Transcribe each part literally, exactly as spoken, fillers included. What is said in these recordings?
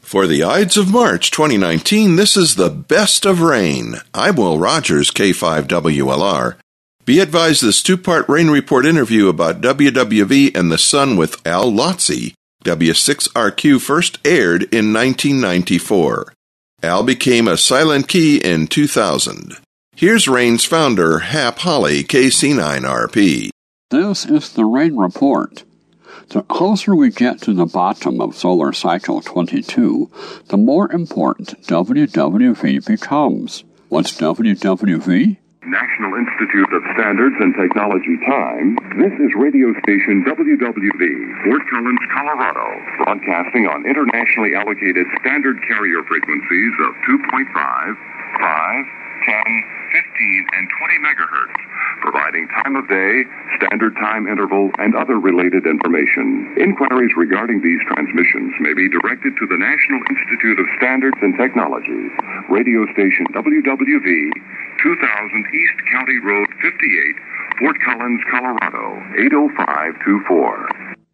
For the Ides of March twenty nineteen, this is the Best of Rain. I'm Will Rogers, K five W L R. Be advised this two-part rain report interview about W W V and the Sun with Al Lotze, W six R Q, first aired in nineteen ninety-four. Al became a silent key in two thousand. Here's Rain's founder, Hap Holly, K C nine R P. This is the rain report. The closer we get to the bottom of solar cycle twenty-two, the more important W W V becomes. What's W W V? National Institute of Standards and Technology time. This is radio station W W V, Fort Collins, Colorado, broadcasting on internationally allocated standard carrier frequencies of two point five, five, ten, fifteen, and twenty megahertz, providing time of day, standard time interval, and other related information. Inquiries regarding these transmissions may be directed to the National Institute of Standards and Technology, radio station W W V, two thousand East County Road fifty-eight, Fort Collins, Colorado, eight oh five two four.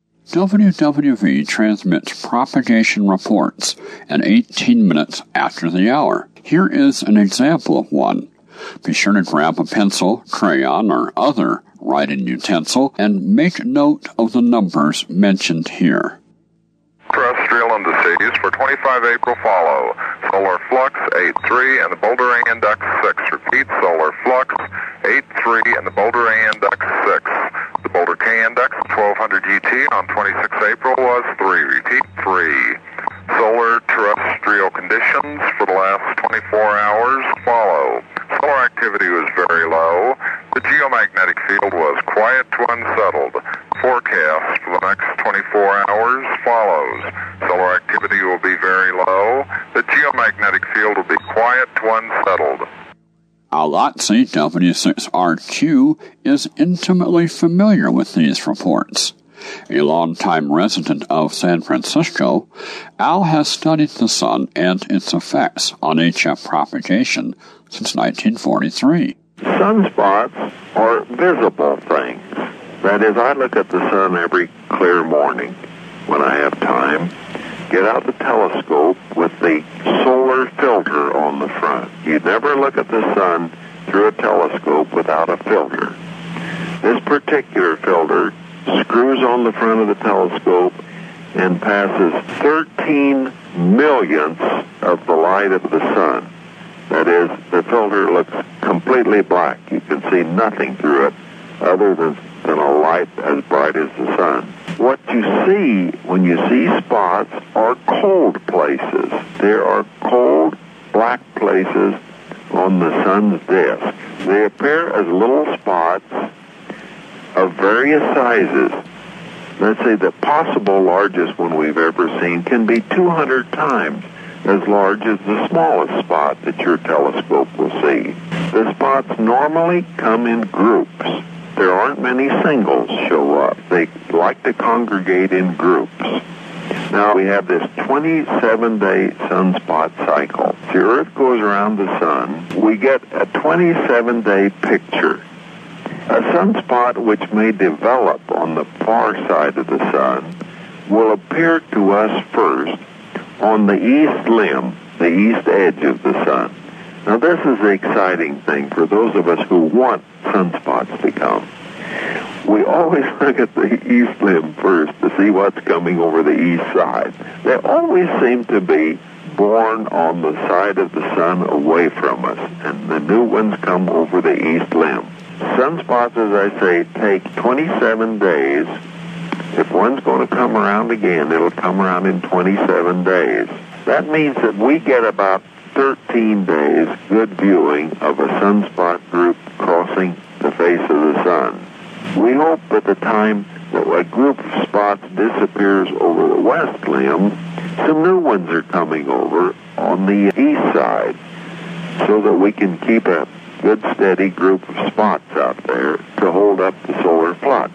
W W V transmits propagation reports at eighteen minutes after the hour. Here is an example of one. Be sure to grab a pencil, crayon, or other writing utensil and make note of the numbers mentioned here. Terrestrial indices for twenty-five April follow. Solar flux eight three and the bouldering index six. Repeat, solar flux eight three and the bouldering index six. The Boulder K index twelve hundred G T on twenty-sixth April was three. Repeat, three. Solar terrestrial conditions for the last twenty-four hours follow. Solar activity was very low. The geomagnetic field was quiet to unsettled. Forecast for the next twenty-four hours follows. Solar activity will be very low. The geomagnetic field will be quiet to unsettled. Al Lotze, W six R Q, is intimately familiar with these reports. A longtime resident of San Francisco, Al has studied the sun and its effects on H F propagation since nineteen forty-three. Sunspots are visible things. That is, I look at the sun every clear morning when I have time, get out the telescope with the solar filter on the front. You never look at the sun through a telescope without a filter. This particular filter screws on the front of the telescope and passes thirteen millionths of the light of the sun. That is, the filter looks completely black. You can see nothing through it other than, than a light as bright as the sun. What you see when you see spots are cold places. There are cold, black places on the sun's disk. They appear as little spots of various sizes. Let's say the possible largest one we've ever seen can be two hundred times as large as the smallest spot that your telescope will see. The spots normally come in groups. There aren't many singles show up. They like to congregate in groups. Now we have this twenty-seven day sunspot cycle. The Earth goes around the sun. We get a twenty-seven day picture. A sunspot which may develop on the far side of the sun will appear to us first on the east limb, the east edge of the sun. Now this is the exciting thing for those of us who want sunspots to come. We always look at the east limb first to see what's coming over the east side. They always seem to be born on the side of the sun away from us, and the new ones come over the east limb. Sunspots, as I say, take twenty-seven days. If one's going to come around again, it'll come around in twenty-seven days. That means that we get about thirteen days good viewing of a sunspot group crossing the face of the sun. We hope at the time that a group of spots disappears over the west limb, some new ones are coming over on the east side so that we can keep a good steady group of spots out there to hold up the solar flux.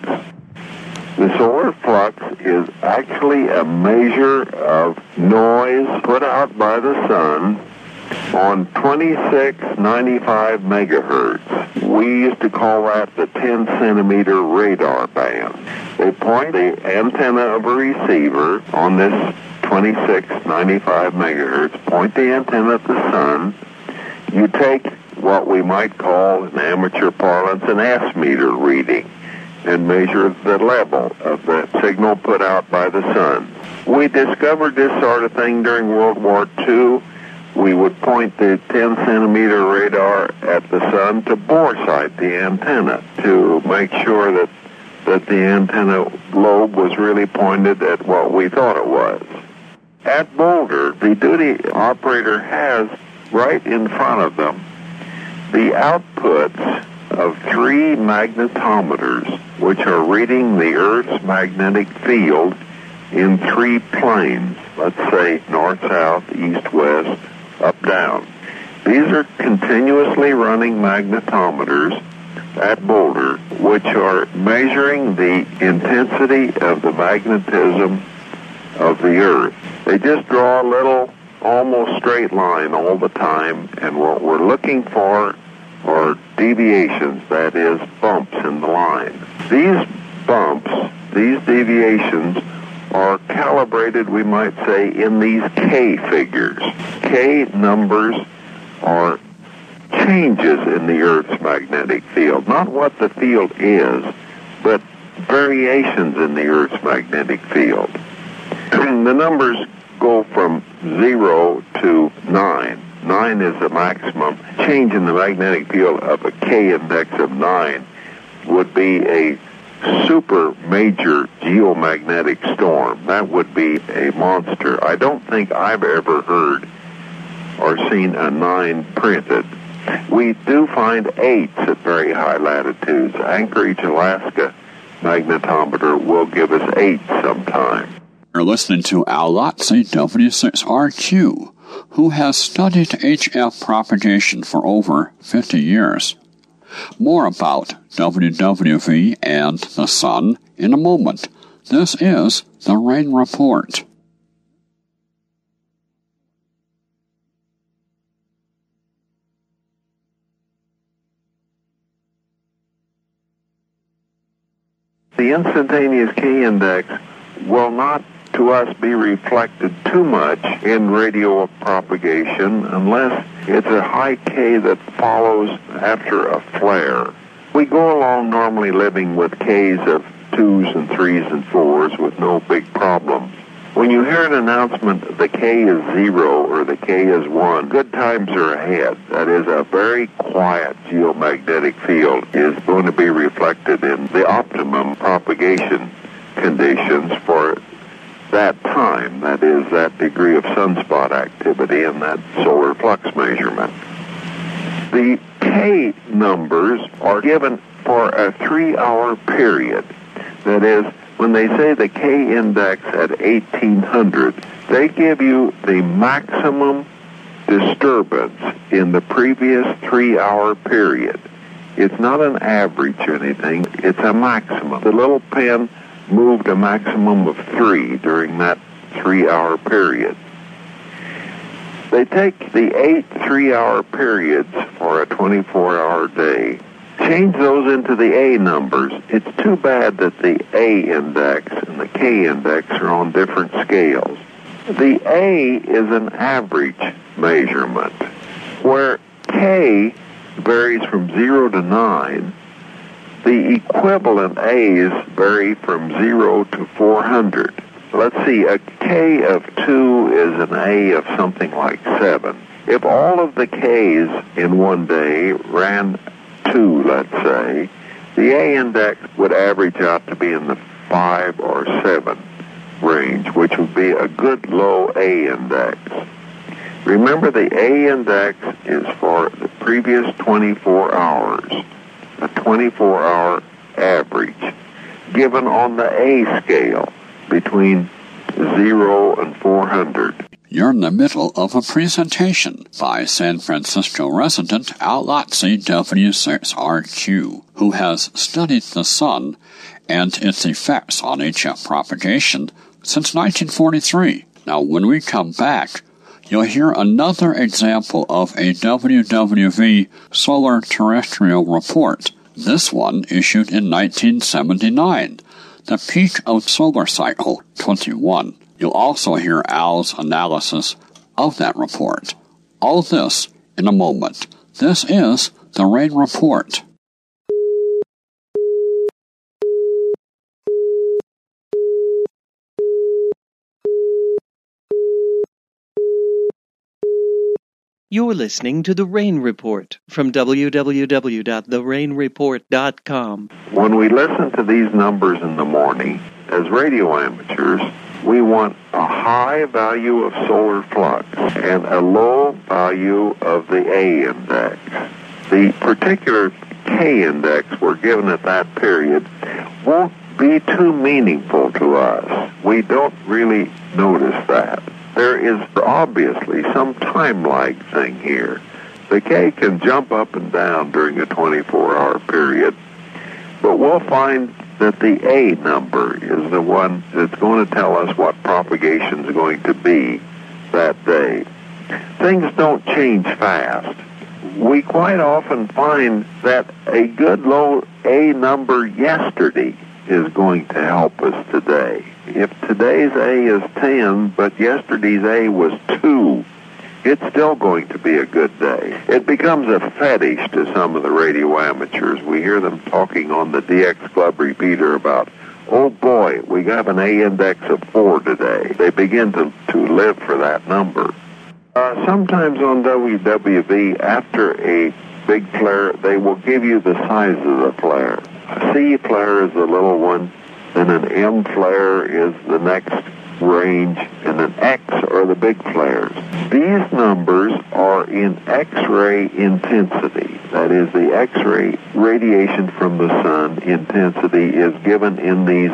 The solar flux is actually a measure of noise put out by the sun on twenty-six ninety-five megahertz. We used to call that the ten centimeter radar band. They point the antenna of a receiver on this twenty-six ninety-five megahertz, point the antenna at the sun. You take what we might call in amateur parlance an S-meter reading and measure the level of the signal put out by the sun. We discovered this sort of thing during World War Two. We would point the ten centimeter radar at the sun to bore sight the antenna to make sure that, that the antenna lobe was really pointed at what we thought it was. At Boulder, the duty operator has right in front of them the outputs of three magnetometers which are reading the Earth's magnetic field in three planes, let's say north-south, east-west, up-down. These are continuously running magnetometers at Boulder which are measuring the intensity of the magnetism of the Earth. They just draw a little almost straight line all the time, and what we're looking for are deviations, that is, bumps in the line. These bumps, these deviations, are calibrated, we might say, in these K figures. K numbers are changes in the Earth's magnetic field, not what the field is, but variations in the Earth's magnetic field. The numbers go from zero to nine. Nine is the maximum. Change in the magnetic field of a K index of nine would be a super major geomagnetic storm. That would be a monster. I don't think I've ever heard or seen a nine printed. We do find eights at very high latitudes. Anchorage, Alaska magnetometer will give us eight sometime. You're listening to Al Lotze, W six R Q, who has studied H F propagation for over fifty years. More about W W V and the sun in a moment. This is the Rain Report. The instantaneous K index will not to us be reflected too much in radio propagation unless it's a high K that follows after a flare. We go along normally living with Ks of twos and threes and fours with no big problems. When you hear an announcement the K is zero or the K is one, good times are ahead. That is, a very quiet geomagnetic field is going to be reflected in the optimum propagation conditions for that time, that is, that degree of sunspot activity and that solar flux measurement. The K numbers are given for a three-hour period. That is, when they say the K index at eighteen hundred, they give you the maximum disturbance in the previous three-hour period. It's not an average or anything, it's a maximum. The little pen moved a maximum of three during that three-hour period. They take the eight three-hour periods for a twenty-four hour day, change those into the A numbers. It's too bad that the A index and the K index are on different scales. The A is an average measurement, where K varies from zero to nine. The equivalent A's vary from zero to four hundred. Let's see, a K of two is an A of something like seven. If all of the K's in one day ran two, let's say, the A index would average out to be in the five or seven range, which would be a good low A index. Remember, the A index is for the previous twenty-four hours. A twenty-four hour average given on the A scale between zero and four hundred. You're in the middle of a presentation by San Francisco resident Al Lotze, W six R Q, who has studied the sun and its effects on H F propagation since nineteen forty-three. Now, when we come back, you'll hear another example of a W W V solar terrestrial report, this one issued in nineteen seventy-nine, the peak of solar cycle twenty-one. You'll also hear Al's analysis of that report. All this in a moment. This is the Rain Report. You're listening to The Rain Report from w w w dot the rain report dot com. When we listen to these numbers in the morning, as radio amateurs, we want a high value of solar flux and a low value of the A index. The particular K index we're given at that period won't be too meaningful to us. We don't really notice that. There is obviously some time lag thing here. The K can jump up and down during a twenty-four hour period, but we'll find that the A number is the one that's going to tell us what propagation is going to be that day. Things don't change fast. We quite often find that a good low A number yesterday is going to help us today. If today's A is ten, but yesterday's A was two, it's still going to be a good day. It becomes a fetish to some of the radio amateurs. We hear them talking on the D X Club repeater about, oh boy, we got an A index of four today. They begin to, to live for that number. Uh, sometimes on W W V, after a big flare, they will give you the size of the flare. A C flare is the little one, then an M flare is the next range, and an X are the big flares. These numbers are in X-ray intensity. That is, the X-ray radiation from the sun intensity is given in these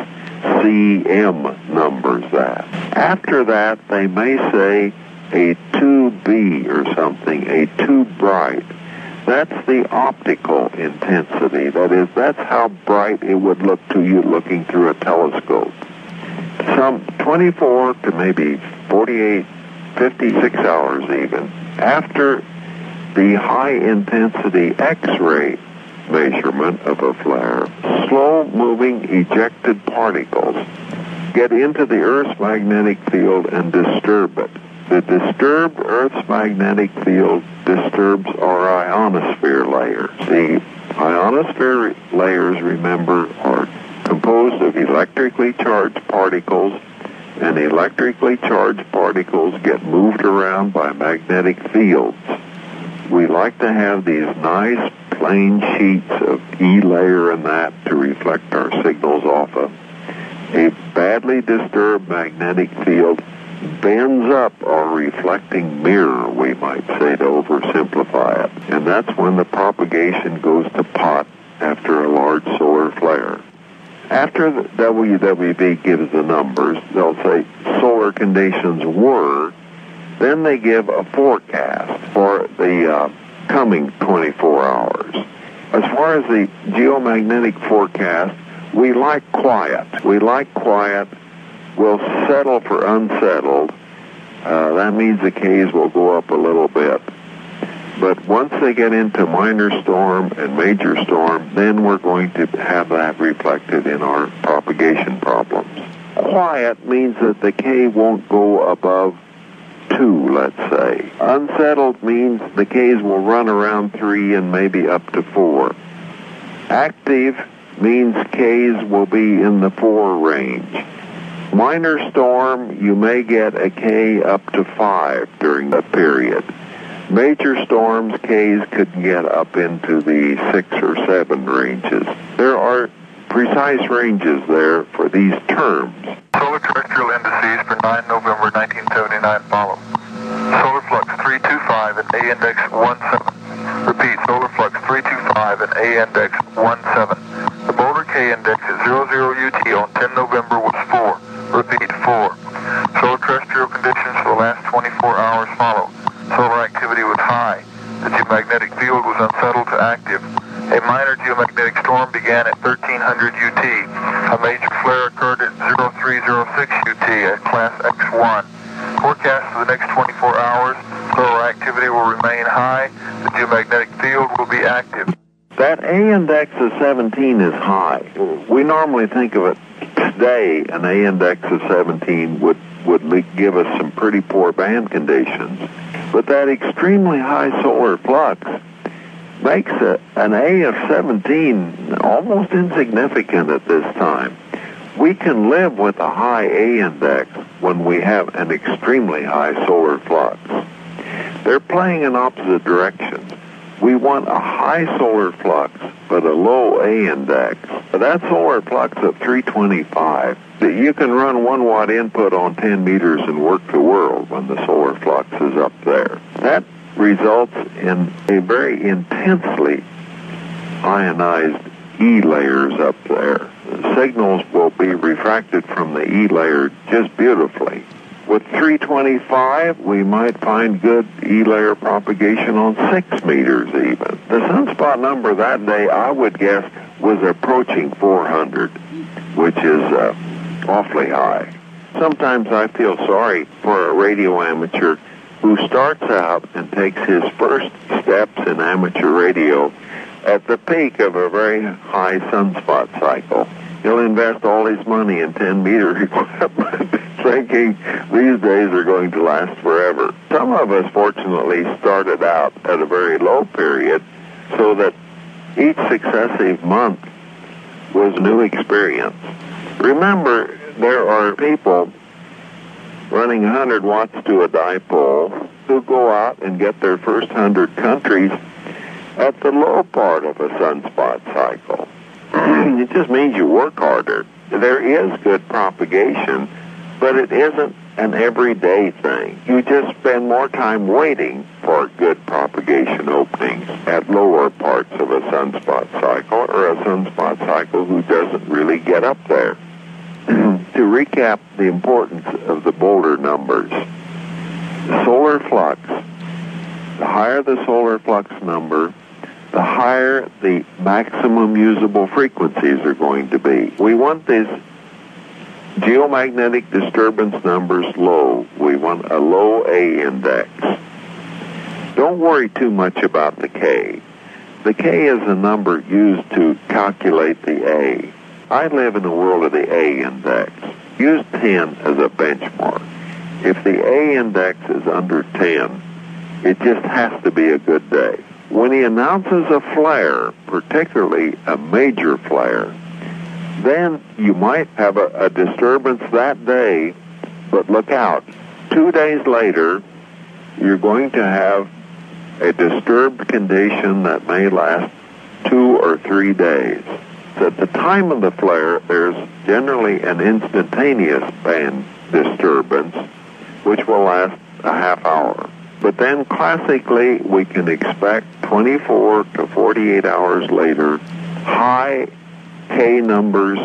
C M numbers. That. After that, they may say a two B or something, a too bright. That's the optical intensity. That is, that's how bright it would look to you looking through a telescope. Some twenty-four to maybe forty-eight, fifty-six hours even after the high-intensity X-ray measurement of a flare, slow-moving ejected particles get into the Earth's magnetic field and disturb it. The disturbed Earth's magnetic field disturbs our ionosphere layers. The ionosphere layers, remember, are composed of electrically charged particles, and electrically charged particles get moved around by magnetic fields. We like to have these nice plain sheets of E layer and that to reflect our signals off of. A badly disturbed magnetic field bends up our reflecting mirror, we might say, to oversimplify it. And that's when the propagation goes to pot after a large solar flare. After the W W V gives the numbers, they'll say solar conditions were, then they give a forecast for the uh, coming twenty-four hours. As far as the geomagnetic forecast, we like quiet. We like quiet. We'll settle for unsettled. Uh, that means the Ks will go up a little bit. But once they get into minor storm and major storm, then we're going to have that reflected in our propagation problems. Quiet means that the K won't go above two, let's say. Unsettled means the Ks will run around three and maybe up to four. Active means Ks will be in the four range. Minor storm, you may get a K up to five during the period. Major storms, Ks could get up into the six or seven ranges. There are precise ranges there for these terms. Solar terrestrial indices for nine November nineteen seventy-nine follow. Solar flux three two five and A index one seven. Repeat, solar flux three two five and A index one seven. The Boulder K index at zero zero U T on ten November was four. Repeat, four. Solar terrestrial conditions for the last twenty-four hours follow. Solar activity was high. The geomagnetic field was unsettled to active. A minor geomagnetic storm began at thirteen hundred U T. A major flare occurred at zero three zero six U T at class X one. Forecast for the next twenty-four hours, solar activity will remain high. The geomagnetic field will be active. That A index of seventeen is high. We normally think of it Today, an A index of seventeen would, would give us some pretty poor band conditions. But that extremely high solar flux makes a, an A of seventeen almost insignificant at this time. We can live with a high A index when we have an extremely high solar flux. They're playing in opposite directions. We want a high solar flux, but a low A index. That solar flux of three twenty-five, you can run one watt input on ten meters and work the world when the solar flux is up there. That results in a very intensely ionized E layers up there. The signals will be refracted from the E layer just beautifully. With three twenty-five, we might find good E-layer propagation on six meters even. The sunspot number that day, I would guess, was approaching four hundred, which is uh, awfully high. Sometimes I feel sorry for a radio amateur who starts out and takes his first steps in amateur radio at the peak of a very high sunspot cycle. He'll invest all his money in ten-meter equipment, thinking these days are going to last forever. Some of us, fortunately, started out at a very low period so that each successive month was a new experience. Remember, there are people running one hundred watts to a dipole who go out and get their first one hundred countries at the low part of a sunspot cycle. It just means you work harder. There is good propagation, but it isn't an everyday thing. You just spend more time waiting for good propagation openings at lower parts of a sunspot cycle or a sunspot cycle who doesn't really get up there. To recap the importance of the Boulder numbers, the solar flux, the higher the solar flux number, the higher the maximum usable frequencies are going to be. We want these geomagnetic disturbance numbers low. We want a low A index. Don't worry too much about the K. The K is a number used to calculate the A. I live in the world of the A index. Use ten as a benchmark. If the A index is under ten, it just has to be a good day. When he announces a flare, particularly a major flare, then you might have a, a disturbance that day, but look out. Two days later, you're going to have a disturbed condition that may last two or three days. At the time of the flare, there's generally an instantaneous band disturbance, which will last a half hour. But then classically, we can expect twenty-four to forty-eight hours later, high K numbers,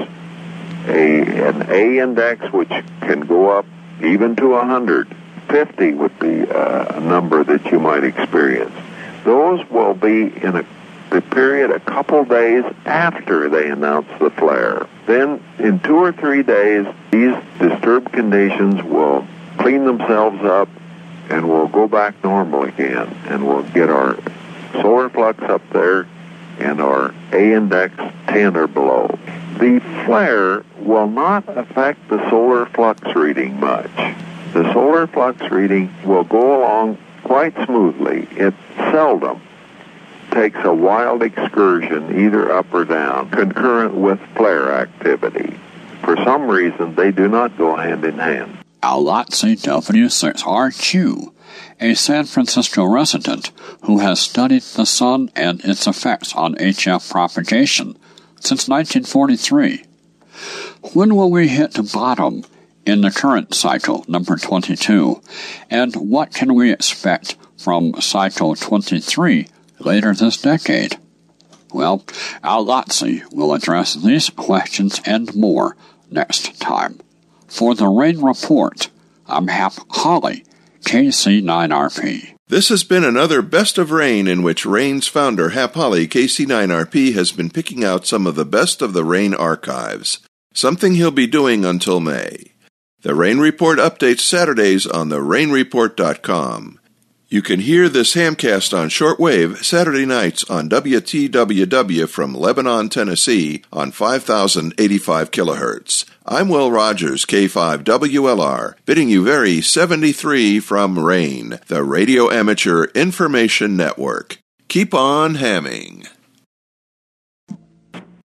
a, an A index which can go up even to one hundred. fifty would be a number that you might experience. Those will be in a, the period a couple days after they announce the flare. Then in two or three days, these disturbed conditions will clean themselves up and we'll go back normal again, and we'll get our solar flux up there and our A index ten or below. The flare will not affect the solar flux reading much. The solar flux reading will go along quite smoothly. It seldom takes a wild excursion either up or down, concurrent with flare activity. For some reason, they do not go hand in hand. Alotzi W six R Q, a San Francisco resident who has studied the sun and its effects on H F propagation since nineteen forty-three. When will we hit the bottom in the current cycle, number twenty-two, and what can we expect from cycle twenty-three later this decade? Well, Alotzi will address these questions and more next time. For the Rain Report, I'm Hap Holly, K C nine R P. This has been another Best of Rain in which Rain's founder, Hap Holly, K C nine R P, has been picking out some of the best of the Rain archives, something he'll be doing until May. The Rain Report updates Saturdays on the rain report dot com. You can hear this Hamcast on shortwave Saturday nights on W T W W from Lebanon, Tennessee on five thousand eighty-five kilohertz. I'm Will Rogers, K five W L R, bidding you very seventy-three from RAIN, the Radio Amateur Information Network. Keep on hamming.